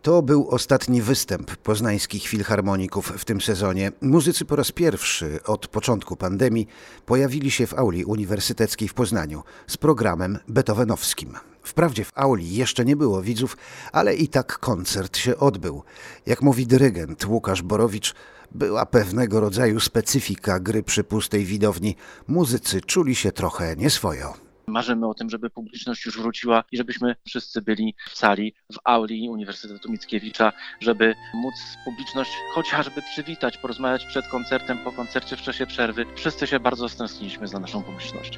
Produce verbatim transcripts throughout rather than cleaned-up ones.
To był ostatni występ poznańskich filharmoników w tym sezonie. Muzycy po raz pierwszy od początku pandemii pojawili się w auli uniwersyteckiej w Poznaniu z programem beethovenowskim. Wprawdzie w auli jeszcze nie było widzów, ale i tak koncert się odbył. Jak mówi dyrygent Łukasz Borowicz, była pewnego rodzaju specyfika gry przy pustej widowni. Muzycy czuli się trochę nieswojo. Marzymy o tym, żeby publiczność już wróciła i żebyśmy wszyscy byli w sali, w auli Uniwersytetu Mickiewicza, żeby móc publiczność chociażby przywitać, porozmawiać przed koncertem, po koncercie, w czasie przerwy. Wszyscy się bardzo stęskniliśmy za naszą publicznością.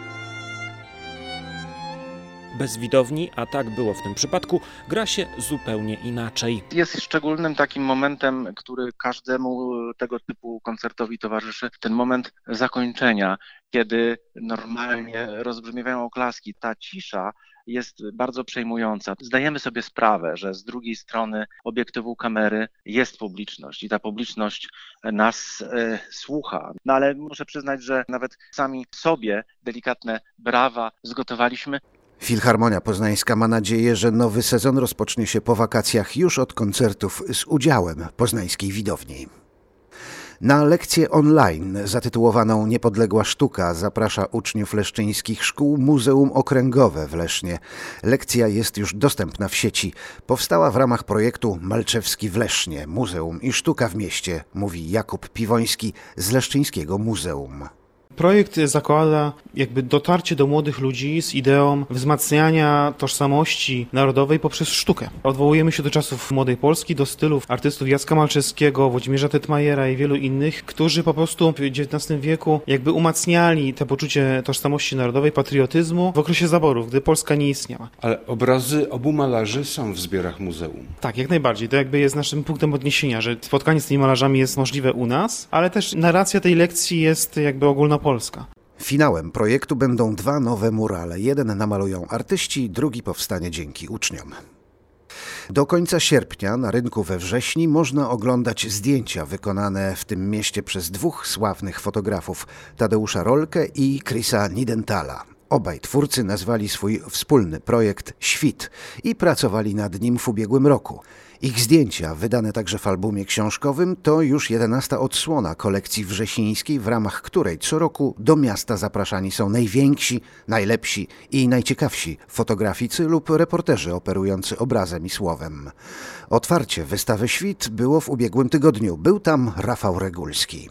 Bez widowni, a tak było w tym przypadku, gra się zupełnie inaczej. Jest szczególnym takim momentem, który każdemu tego typu koncertowi towarzyszy. Ten moment zakończenia, kiedy normalnie rozbrzmiewają oklaski. Ta cisza jest bardzo przejmująca. Zdajemy sobie sprawę, że z drugiej strony obiektywu kamery jest publiczność i ta publiczność nas e, słucha. No ale muszę przyznać, że nawet sami sobie delikatne brawa zgotowaliśmy. Filharmonia Poznańska ma nadzieję, że nowy sezon rozpocznie się po wakacjach już od koncertów z udziałem poznańskiej widowni. Na lekcję online zatytułowaną Niepodległa Sztuka zaprasza uczniów leszczyńskich szkół Muzeum Okręgowe w Lesznie. Lekcja jest już dostępna w sieci. Powstała w ramach projektu Malczewski w Lesznie. Muzeum i sztuka w mieście, mówi Jakub Piwoński z Leszczyńskiego Muzeum. Projekt zakłada jakby dotarcie do młodych ludzi z ideą wzmacniania tożsamości narodowej poprzez sztukę. Odwołujemy się do czasów Młodej Polski, do stylów artystów Jacka Malczewskiego, Włodzimierza Tytmajera i wielu innych, którzy po prostu w dziewiętnastym wieku jakby umacniali to poczucie tożsamości narodowej, patriotyzmu w okresie zaborów, gdy Polska nie istniała. Ale obrazy obu malarzy są w zbiorach muzeum. Tak, jak najbardziej. To jakby jest naszym punktem odniesienia, że spotkanie z tymi malarzami jest możliwe u nas, ale też narracja tej lekcji jest jakby ogólnopolska. Polska. Finałem projektu będą dwa nowe murale. Jeden namalują artyści, drugi powstanie dzięki uczniom. Do końca sierpnia na rynku we Wrześni można oglądać zdjęcia wykonane w tym mieście przez dwóch sławnych fotografów, Tadeusza Rolkę i Chrisa Nidenthala. Obaj twórcy nazwali swój wspólny projekt Świt i pracowali nad nim w ubiegłym roku. Ich zdjęcia, wydane także w albumie książkowym, to już jedenasta odsłona kolekcji wrzesińskiej, w ramach której co roku do miasta zapraszani są najwięksi, najlepsi i najciekawsi fotograficy lub reporterzy operujący obrazem i słowem. Otwarcie wystawy Świt było w ubiegłym tygodniu. Był tam Rafał Regulski.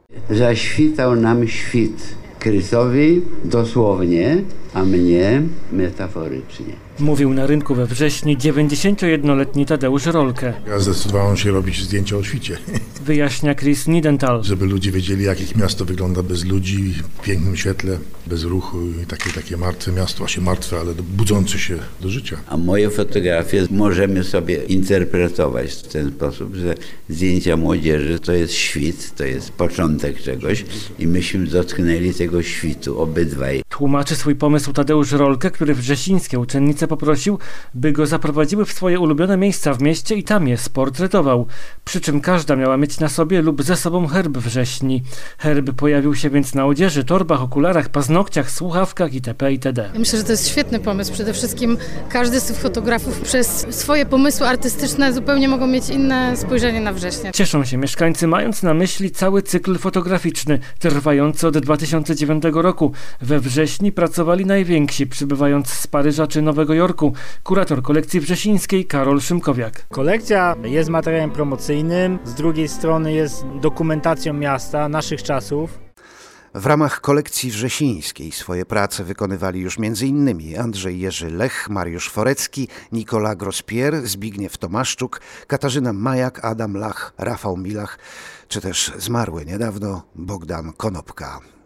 Zaświtał nam świt. Krysowi dosłownie, a mnie metaforycznie. Mówił na rynku we Wrześniu dziewięćdziesięciojednoletni Tadeusz Rolkę. Ja zdecydowałem się robić zdjęcia o świcie. Wyjaśnia Chris Nidenthal. Żeby ludzie wiedzieli, jak ich miasto wygląda bez ludzi, w pięknym świetle, bez ruchu i takie, takie martwe miasto, właśnie martwe, ale budzące się do życia. A moje fotografie możemy sobie interpretować w ten sposób, że zdjęcia młodzieży to jest świt, to jest początek czegoś i myśmy dotknęli tego świtu obydwaj. Tłumaczy swój pomysł Tadeusz Rolkę, który wrzesińskie uczennice poprosił, by go zaprowadziły w swoje ulubione miejsca w mieście i tam je sportretował. Przy czym każda miała mieć na sobie lub ze sobą herb Wrześni. Herb pojawił się więc na odzieży, torbach, okularach, paznokciach, słuchawkach itp. itd. Ja myślę, że to jest świetny pomysł. Przede wszystkim każdy z tych fotografów przez swoje pomysły artystyczne zupełnie mogą mieć inne spojrzenie na września. Cieszą się mieszkańcy, mając na myśli cały cykl fotograficzny, trwający od dwa tysiące dziewiątego roku. We wrześni pracowali najwięksi, przybywając z Paryża czy Nowego Jorku. Kurator kolekcji wrzesińskiej Karol Szymkowiak. Kolekcja jest materiałem promocyjnym, z drugiej strony jest dokumentacją miasta, naszych czasów. W ramach kolekcji wrzesińskiej swoje prace wykonywali już między innymi Andrzej Jerzy Lech, Mariusz Forecki, Nicolas Grospier, Zbigniew Tomaszczuk, Katarzyna Majak, Adam Lach, Rafał Milach, czy też zmarły niedawno Bogdan Konopka.